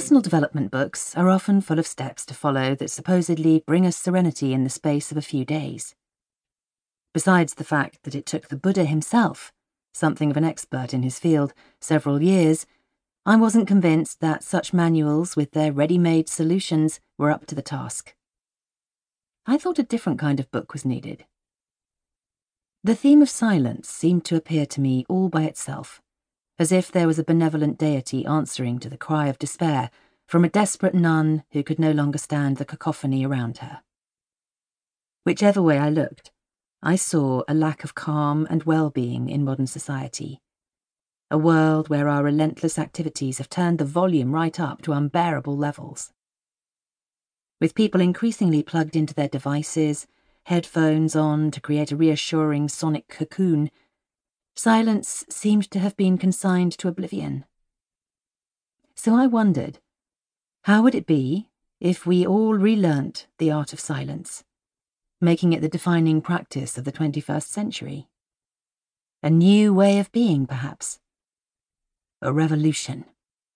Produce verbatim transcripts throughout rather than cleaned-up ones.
Personal development books are often full of steps to follow that supposedly bring us serenity in the space of a few days. Besides the fact that it took the Buddha himself, something of an expert in his field, several years, I wasn't convinced that such manuals with their ready-made solutions were up to the task. I thought a different kind of book was needed. The theme of silence seemed to appear to me all by itself, as if there was a benevolent deity answering to the cry of despair from a desperate nun who could no longer stand the cacophony around her. Whichever way I looked, I saw a lack of calm and well-being in modern society, a world where our relentless activities have turned the volume right up to unbearable levels. With people increasingly plugged into their devices, headphones on to create a reassuring sonic cocoon, silence seemed to have been consigned to oblivion. So I wondered, how would it be if we all relearnt the art of silence, making it the defining practice of the twenty-first century? A new way of being, perhaps. A revolution.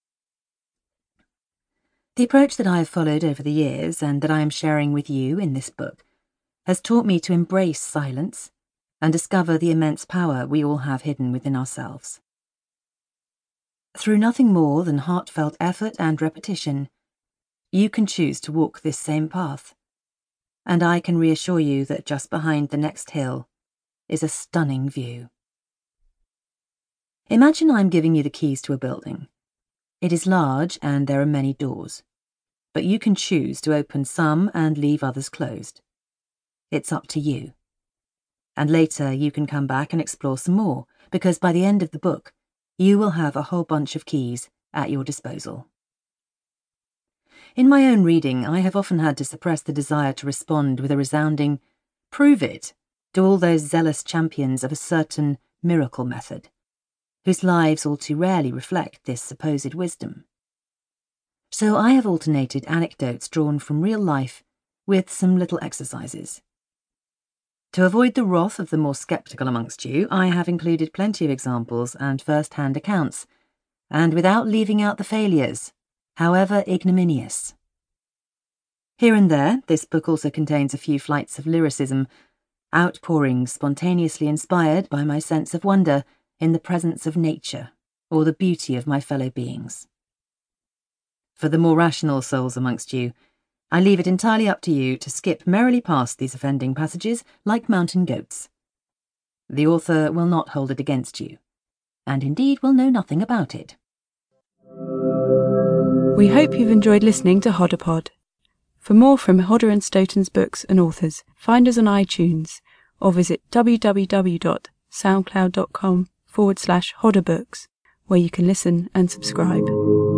The approach that I have followed over the years, and that I am sharing with you in this book, has taught me to embrace silence and discover the immense power we all have hidden within ourselves. Through nothing more than heartfelt effort and repetition, you can choose to walk this same path, and I can reassure you that just behind the next hill is a stunning view. Imagine I'm giving you the keys to a building. It is large and there are many doors, but you can choose to open some and leave others closed. It's up to you. And later you can come back and explore some more, because by the end of the book, you will have a whole bunch of keys at your disposal. In my own reading, I have often had to suppress the desire to respond with a resounding, "Prove it," to all those zealous champions of a certain miracle method, whose lives all too rarely reflect this supposed wisdom. So I have alternated anecdotes drawn from real life with some little exercises. To avoid the wrath of the more sceptical amongst you, I have included plenty of examples and first-hand accounts, and without leaving out the failures, however ignominious. Here and there, this book also contains a few flights of lyricism, outpourings spontaneously inspired by my sense of wonder in the presence of nature or the beauty of my fellow beings. For the more rational souls amongst you, I leave it entirely up to you to skip merrily past these offending passages like mountain goats. The author will not hold it against you, and indeed will know nothing about it. We hope you've enjoyed listening to Hodderpod. For more from Hodder and Stoughton's books and authors, find us on iTunes or visit www.soundcloud.com forward slash Hodderbooks, where you can listen and subscribe.